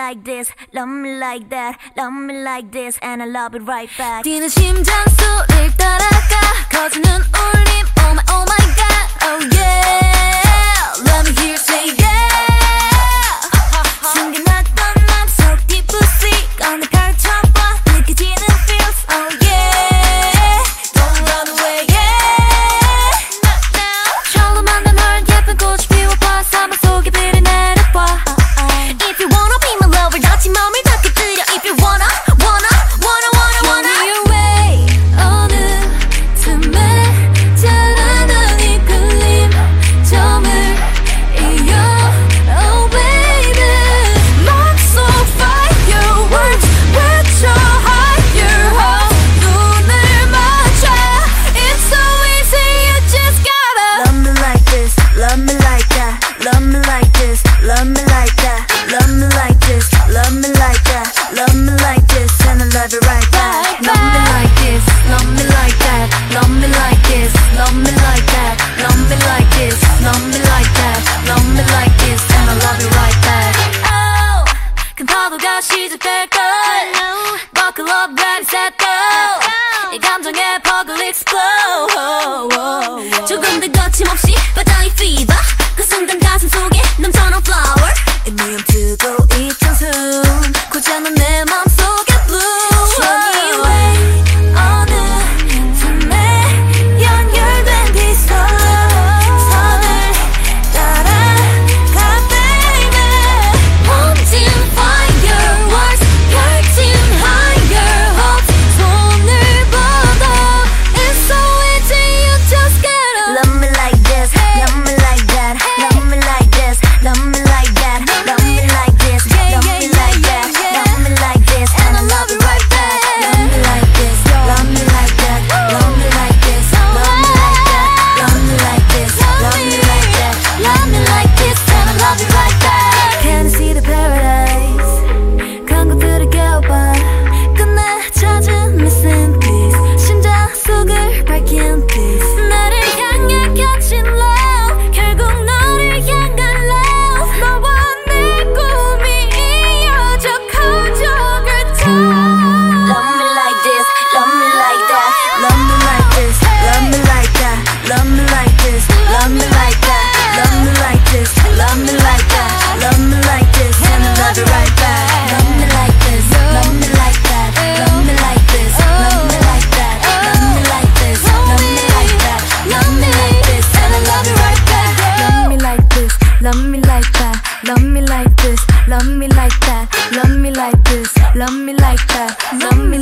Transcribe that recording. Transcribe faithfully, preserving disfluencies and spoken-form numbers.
like this, love me like that, love me like this, and I love it right back. 뛰는 심장 소리를 따라가 커지는 울림, oh my oh my god, oh yeah. Let me hear you say yeah. 숨겨놨던 맘속 깊이 꺼내 펼쳐봐 느껴지는 feels, oh yeah. Don't run away, yeah. 절로 만난 널 예쁜 꽃이 피워봐 사막 속에 비를 내려봐. If you wanna be my lover 다친 맘을 닿게 들여. If you wanna wanna wanna wanna wanna Show me your way 어느 틈에 자라던 이 끌림 점을 이어 Oh baby Like so fire words 외쳐 higher hope 눈을 맞춰 It's so easy you just gotta Love me like this, love me like that, love me like this, love me like that, love me like this, love me like that, love me like this, and I love it right back. Love me like this, love me like that, love me like this, love me like that, love me like this, love me like that, love me like this, and I love it right back. Oh, 큰 파도가 시작될 걸. Buckle up, ready, set, go. 이 감정의 퍽을 explode. 조금 더 거침없이 바다의 fever. 그 순간 가슴 속에 넘쳐난 flower. 이미 멈추고 있던 숨 고장난 내 맘속에 blue. Show me your way 어느 틈에 연결된 비서 선을 따라가 baby. Wanting fireworks 펼친 higher hopes 손을 뻗어. It's so easy you just gotta Love me like this, love me like that, love me like this, love me like that, love me like this, love me like that, love me like this, and I love it right back. Love me like this, love me like that, love me like this, love me like that, love me like this, love me like that, love me like this and I love it right back. Can you see the paradise? 광고들을 깨워봐 끝내 찾은 missing piece 심장 속을 밝힌 peace 나를 향해 겹친 love 결국 너를 향한 love 너와 내 꿈이 이어져 커져 그 Love me like this, love me like that, love me like this, love me like that, love me like this, love me like that, love me like this, love me like that, love me like this, and I love it right back. Love me like this, love me like that, love me like this, love me like that, love me like this, love me like that, love me like this, and I love it right back. Love me like this, love me like that, love me like this, love me like that, love me like this, love me like that, love me